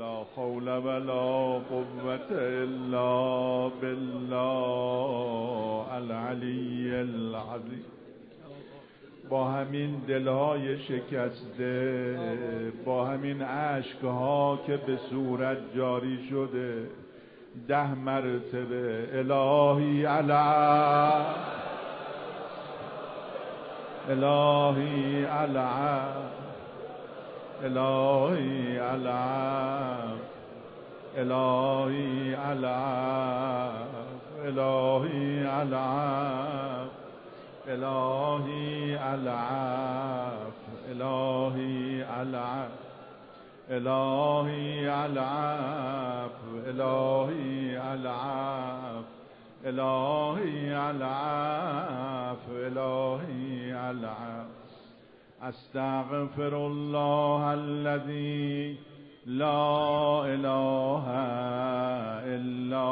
لا حول ولا قوة الا بالله العلی العظیم. با همین دلهای شکسته، با همین اشکها که به صورت جاری شده، 10 مرتبه الهی علی الهی علی الهی علی الهی علی الهی علی الهی العف الهی العف الهی العف الهی العف الهی العف الهی العف. استغفر الله الذي لا اله الا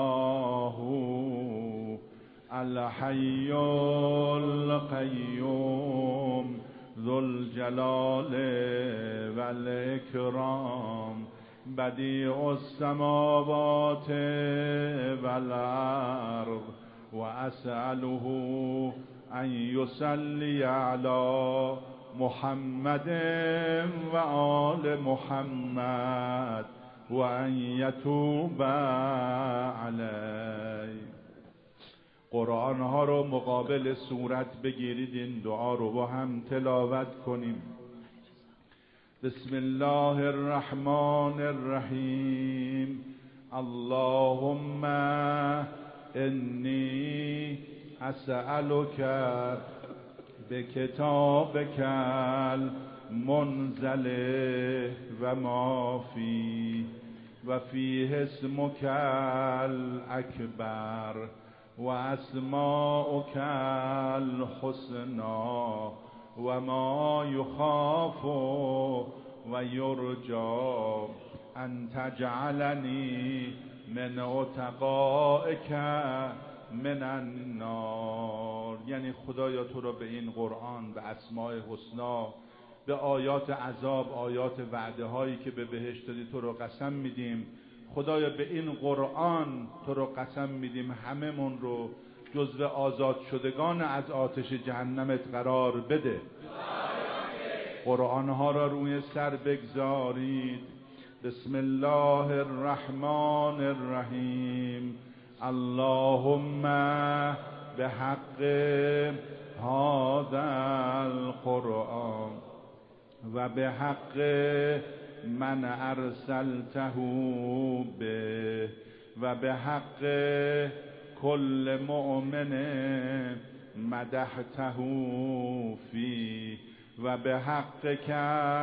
هو الحي القيوم ذو الجلال والإكرام بديع السماوات والأرض وأسأله أن يصلي على محمد وآل محمد وأن يتوب عليه. قرآن ها رو مقابل صورت بگیرید، این دعا رو با هم تلاوت کنیم. بسم الله الرحمن الرحیم. اللهم انی اسألک بکتابک المنزل و ما فیه و فیه اسمک الاکبر و اسماؤک الحسنا و ما یخاف و یرجا ان تجعلنی من عتقائک من النار. یعنی خدایا تو را به این قرآن، به اسماء حسنا، به آیات عذاب، آیات وعده هایی که به بهشت دادی تو را قسم میدیم. خدایا به این قرآن تو رو قسم میدیم همه من رو جزو آزاد شدگان از آتش جهنمت قرار بده. قرآن ها را روی سر بگذارید. بسم الله الرحمن الرحیم. اللهم به حق هذا القرآن و به حق من ارسلته به و به حق کل مؤمن مدحته فی و به حق که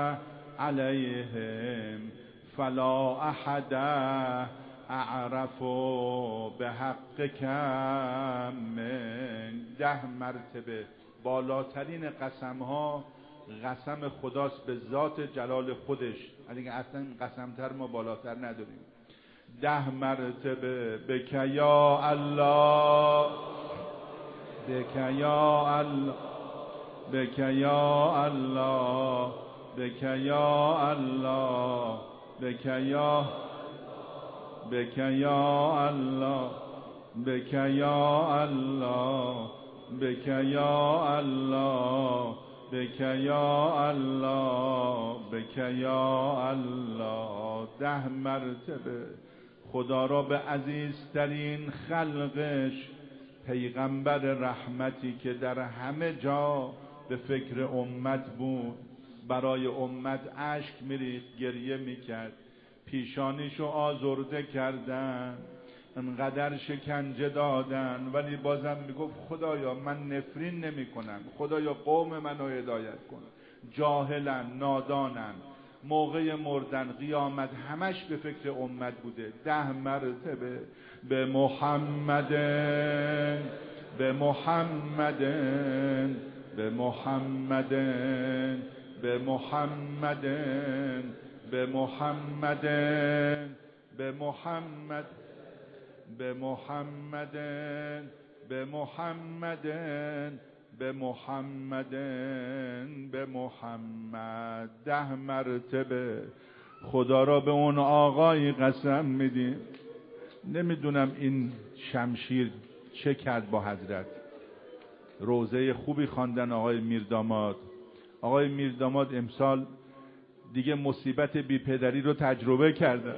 علیهم فلا احد اعرف به حق کم من. 10 مرتبه. بالاترین قسم ها قسم خداست به ذات جلال خودش، یعنی اصلا قسمتر ما بالاتر نداریم. 10 مرتبه بک یا الله بک یا الله بک یا الله بک یا الله بک یا بک یا الله بک یا الله بک یا الله بک یا الله بک یا الله. 10 مرتبه خدا را به عزیزترین خلقش، پیغمبر رحمتی که در همه جا به فکر امت بود، برای امت اشک میریخت، گریه میکرد، پیشانیشو آزرده کردن، انقدر شکنجه دادن، ولی بازم میگفت خدایا من نفرین نمی کنم، خدایا قوم منو هدایت کن. جاهلن، نادانن، موقع مردن، قیامت، همش به فکر امت بوده. 10 مرتبه به محمد به محمد به محمد به محمد به محمد به محمد به محمد به محمد به محمد به محمد. 10 مرتبه خدا را به اون آقایی قسم میدیم. نمیدونم این شمشیر چه کرد با حضرت. روزه خوبی خواندن آقای میرداماد. آقای میرداماد امسال دیگه مصیبت بی پدری رو تجربه کردن.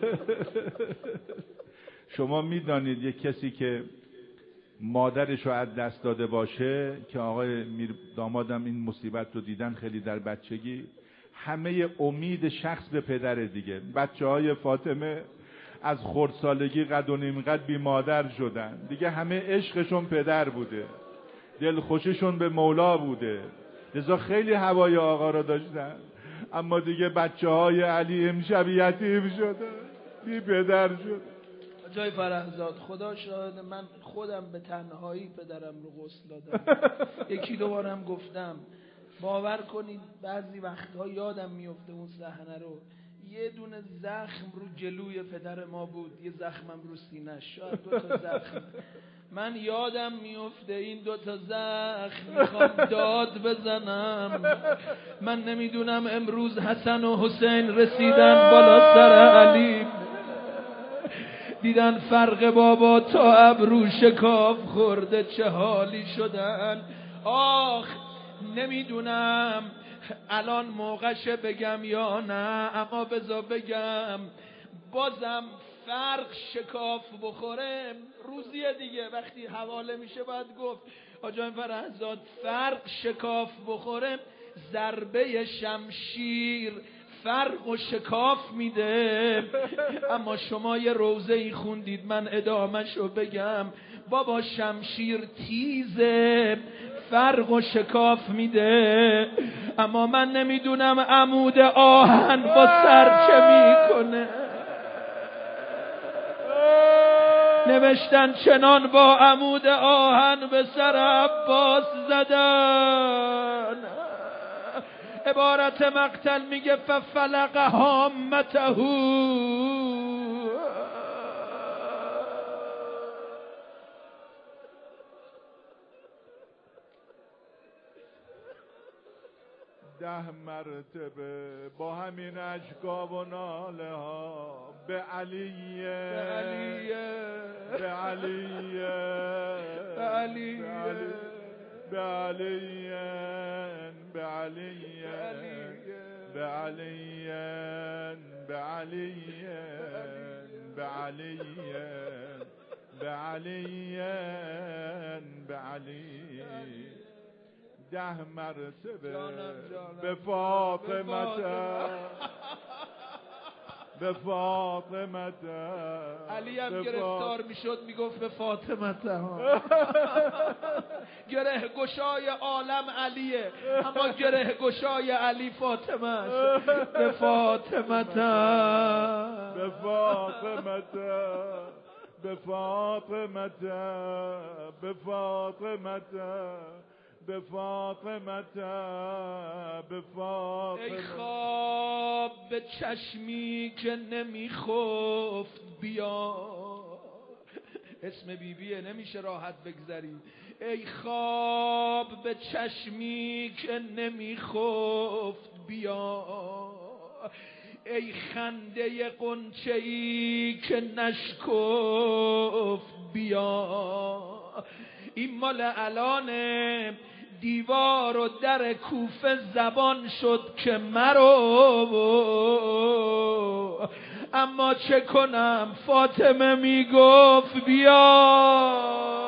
شما میدانید یک کسی که مادرش رو از دست داده باشه، که آقای میردامادم این مصیبت رو دیدن خیلی در بچگی، همه امید شخص به پدر دیگه. بچه های فاطمه از خردسالگی قد و نیم قد بی مادر شدن دیگه، همه عشقشون پدر بوده، دلخوششون به مولا بوده، لذا خیلی هوای آقا رو داشتن. اما دیگه بچه های علی امشب یتیم شده، بی پدر شده. جای فرهزاد خدا شاهد، من خودم به تنهایی پدرم رو غسل دادم. یکی دو بارم گفتم. باور کنید بعضی وقتها یادم میفته اون صحنه رو. یه دونه زخم رو جلوی پدر ما بود، یه زخمم رو سینه‌اش، شاید 2 تا زخم. من یادم میفته این 2 تا زخم میخوام داد بزنم. من نمیدونم امروز حسن و حسین رسیدن بالا سر علی، دیدن فرق بابا تا ابرو شکاف خورده چه حالی شدن. آخ نمیدونم الان موقعشه بگم یا نه، اما بذار بگم. بازم فرق شکاف بخوره روزیه دیگه، وقتی حواله میشه باید گفت. آجای فرهزاد فرق شکاف بخوره ضربه شمشیر فرق و شکاف میده. اما شما یه روزه ای خوندید، من ادامه‌شو بگم. بابا شمشیر تیزه، فرق و شکاف میده، اما من نمیدونم عمود آهن با سر چه میکنه. نوشتن چنان با عمود آهن به سر عباس زدن. عبارت مقتل میگه ففلق هامته. ده مرتبه با همین اشکا و ناله ها به علیه، به علیه، به علیه، به علیه، به علیه، به علیه، به علیه، به علیه، به علیه، به علیه، به علیه. 10 مرتبه به فاطمه، به فاطمه. علی هم گرفتار میشد میگفت به فاطمه. گره گشای عالم علیه، اما گره گشای علی فاطمه است. به فاطمه، به فاطمه، به فاطمه، به فاطمه، به فاطمه، به فاطمه. ای خواب به چشمی که نمیخفت بیا. اسم بیبیه نمیشه راحت بگذری. ای خواب به چشمی که نمیخفت بیا. ای خنده غنچه‌ای که نشکفت بیا. این مال الانه، دیوار و در کوفه زبان شد که مرو. اما چه کنم فاطمه میگفت بیا.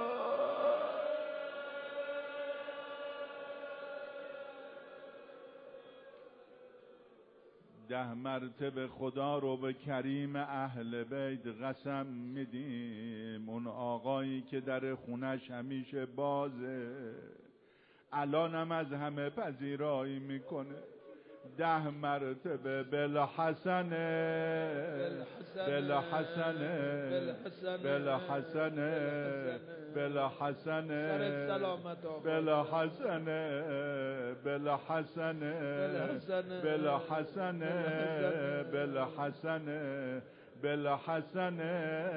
10 مرتبه خدا رو به کریم اهل بیت قسم میدیم. اون آقایی که در خونش همیشه بازه، الانم از همه پذیرایی میکنه. 10 مرتبه بالحسنه، بالحسنه، بالحسنه، بالحسنه، بالحسنه، بالحسنه، بالحسنه، بالحسنه، بالحسنه،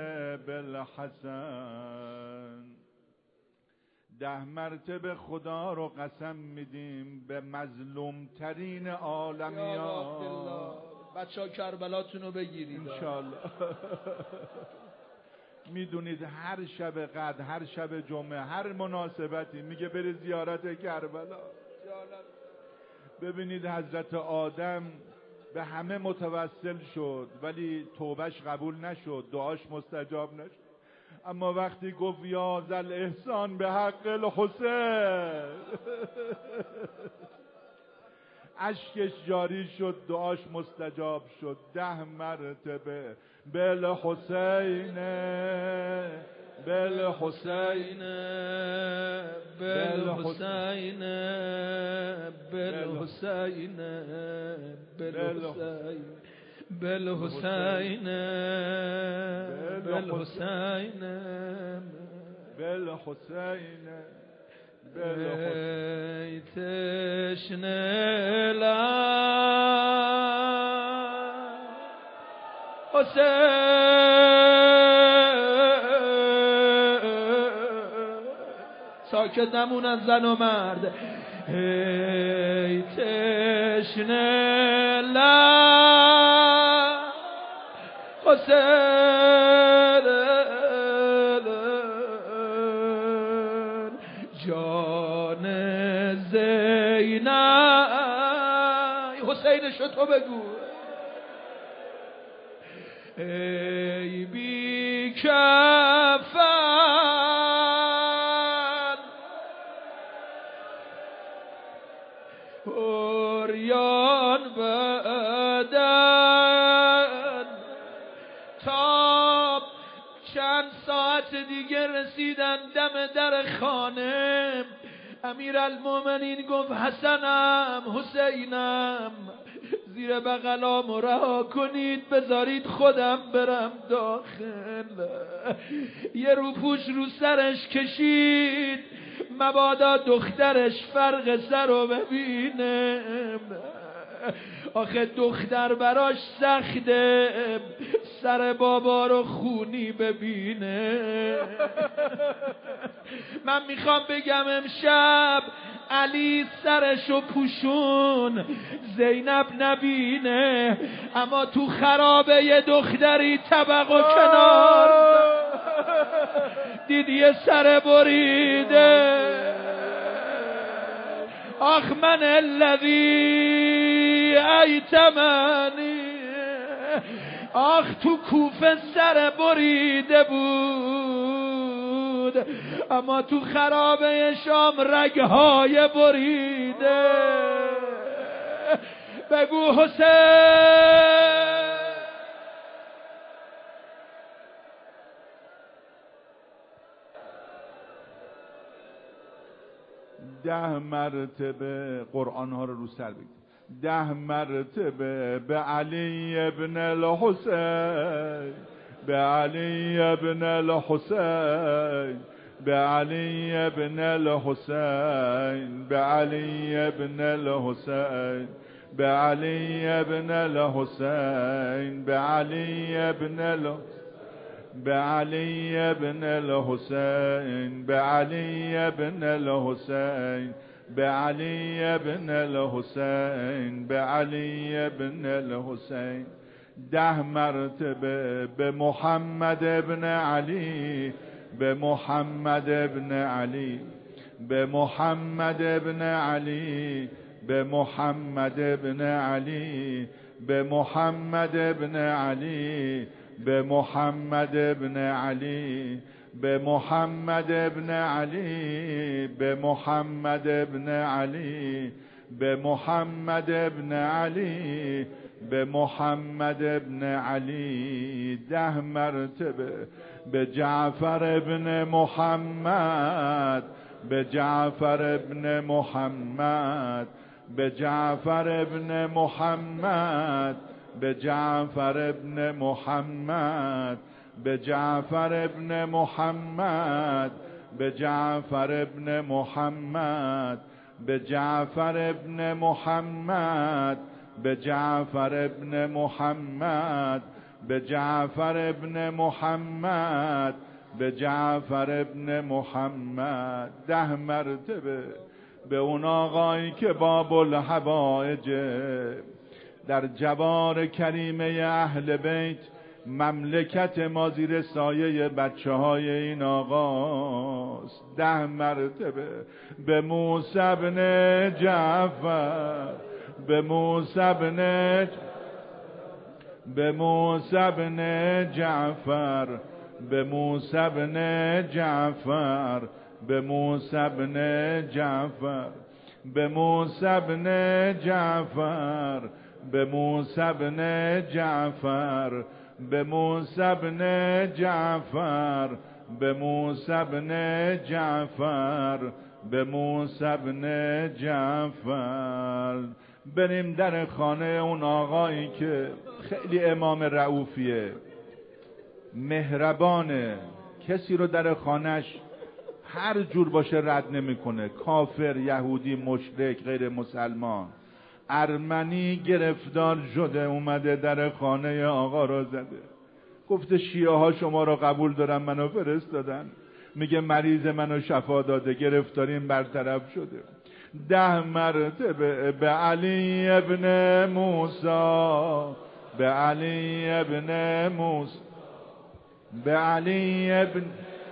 بالحسن. 10 مرتبه خدا رو قسم میدیم به مظلوم ترین عالمیان، بچه‌ها کربلاتون رو بگیرید انشالله. میدونید هر شب قدر، هر شب جمعه، هر مناسبتی میگه بره زیارت کربلا. ببینید حضرت آدم به همه متوسل شد ولی توبهش قبول نشد، دعاش مستجاب نشد. اما وقتی گفت یا ذل احسان به حق الحسین اشکش جاری شد، دعاش مستجاب شد. 10 مرتبه بالحسین بالحسین بالحسین بالحسین بالحسین بالحسین بالحسین بالحسین ای تشنه لب حسین، ساکت نمونن زن و مرد. ای تشنه لب حسین، جان زینب، حسین شو تو بگو. ای بی کفن عریان بدن، تا چند ساعت دیگه رسیدن دم در خانه. امیرالمومنین گفت حسنم حسینم زیر بغلامو رها کنید بذارید خودم برم داخل. یه روپوش رو سرش کشید مبادا دخترش فرق سر رو ببینه. آخه دختر براش سخته سر بابا رو خونی ببینه. من میخوام بگم امشب علی سرشو پوشون زینب نبینه، اما تو خرابه یه دختری طبق و کنار دید یه سر بریده. آخ من الذی ایتمنی، آخ تو کوفه سر بریده بود اما تو خرابه شام رگهای بریده. بگو حسین. ده مرتبه قرآن ها رو سر بگید. 10 مرتبه به علی ابن الحسین، به علی ابن الحسین، به علی ابن الحسین، به علی ابن الحسین، به علی ابن الحسین، به علی ابن الحسین، به علی ابن الحسین، به علی ابن الحسین، به علی ابن الحسین، به علی ابن الحسین. 10 مرتبه به محمد ابن علی، به محمد ابن علی، به محمد ابن علی، به محمد ابن علی، به محمد ابن علی، به محمد ابن علی، به محمد ابن علی، به محمد ابن علی، به محمد ابن علی، به محمد ابن علی. 10 مرتبه به جعفر ابن محمد، به جعفر ابن محمد، به جعفر ابن محمد، به جعفر ابن محمد، به جعفر ابن محمد، به جعفر ابن محمد، به جعفر ابن محمد، به جعفر ابن محمد، به جعفر ابن محمد، به جعفر ابن محمد. 10 مرتبه به اون آقایی که باب الحوائج، در جوار کریمه اهل بیت مملکت ما زیر سایه بچه های این آقاست. 10 مرتبه به موسی بن جعفر، به موسی بن به موسی بن جعفر، به موسی بن جعفر، به موسی بن جعفر، به موسی بن جعفر، به موسی بن جعفر، به موسی بن جعفر، به موسی بن جعفر، به موسی بن جعفر. بریم در خانه اون آقایی که خیلی امام رئوفیه، مهربانه، کسی رو در خانهش هر جور باشه رد نمیکنه، کافر، یهودی، مشرک، غیر مسلمان. ارمنی گرفتار شده، اومده در خانه آقا رو زده، گفته شیعه ها شما رو قبول دارن، منو فرستادن، میگه مریض منو شفا داده، گرفتاریم برطرف شده. 10 مرتبه به علی ابن موسی، به علی ابن موسی، به علی ابن،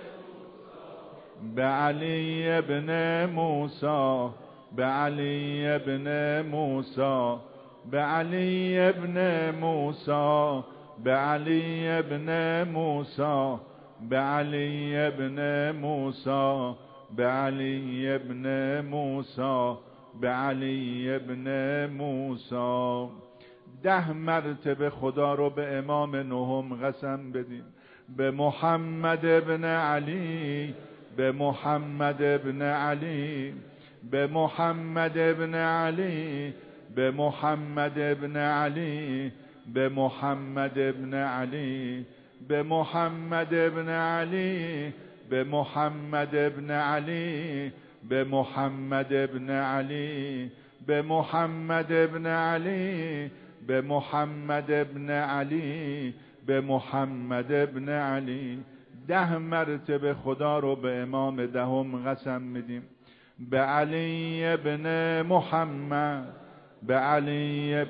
به علی ابن موسی، به علی ابن موسی، به علی ابن موسی، به علی ابن موسی، به علی ابن موسی، به علی ابن موسی، به علی ابن موسی. 10 مرتبه خدا رو به امام نهم قسم بدیم، به محمد ابن علی، به محمد ابن علی، به محمد ابن علی، به محمد ابن علی، به محمد ابن علی، به محمد ابن علی، به محمد ابن علی، به محمد ابن علی، به محمد ابن علی، به محمد ابن علی، به محمد ابن علی. 10 مرتبه خدا رو به امام دهم قسم میدیم، به علی ابن محمد، به علی،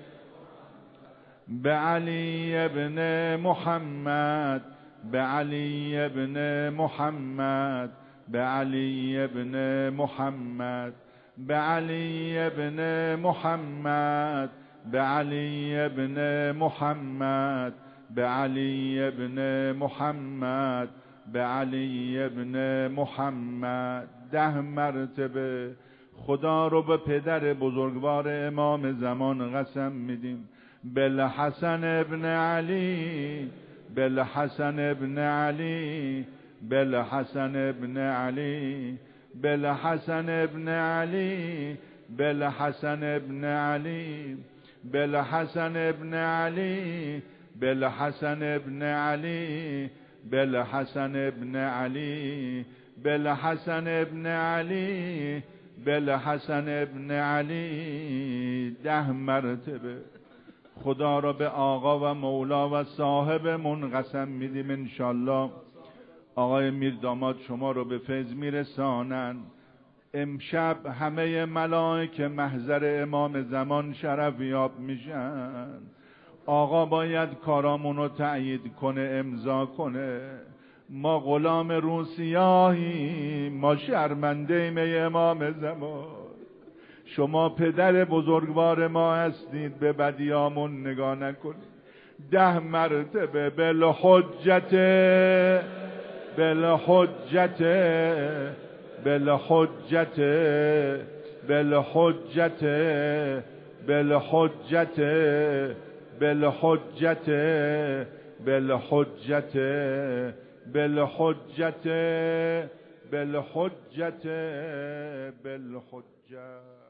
به علی ابن محمد، به علی ابن محمد، به علی ابن محمد، به علی ابن محمد، به علی ابن محمد، به علی ابن محمد، به علی ابن محمد. 10 مرتبه خدا رو به پدر بزرگوار امام زمان قسم میدیم، بالحسن ابن علی، بالحسن ابن علی، بالحسن ابن علی، بالحسن ابن علی، بالحسن ابن علی، بالحسن ابن علی، بالحسن ابن علی، بالحسن ابن علی، بالحسن ابن علی، بالحسن ابن علی. 10 مرتبه خدا را به آقا و مولا و صاحبمون قسم میدیم انشالله آقای میر داماد شما رو به فیض میرسانن. امشب همه ملائکه محضر امام زمان شرف یاب میشن. آقا باید کارامونو تأیید کنه، امضا کنه. ما غلام روسیاهی، ما شرمنده امام زمان. شما پدر بزرگوار ما هستید، به بدیامون نگاه نکنید. 10 مرتبه بالحجت، بالحجت، بالحجت، بالحجت، بالحجت، بالحجت، بالحجت، بالحجت، بالحجت، بالحجت.